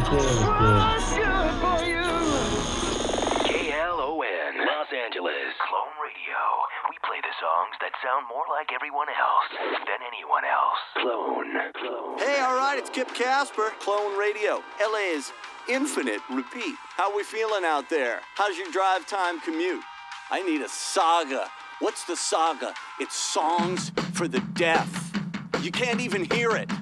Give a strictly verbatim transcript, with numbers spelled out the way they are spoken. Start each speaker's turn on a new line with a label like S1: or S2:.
S1: K L O N, Los Angeles. Clone Radio. We play the songs that sound more like everyone else than anyone else. Clone. Clone.
S2: Hey, all right, it's Kip Casper, Clone Radio. L A's infinite repeat. How we feeling out there? How's your drive time commute? I need a saga. What's the saga? It's songs for the deaf. You can't even hear it.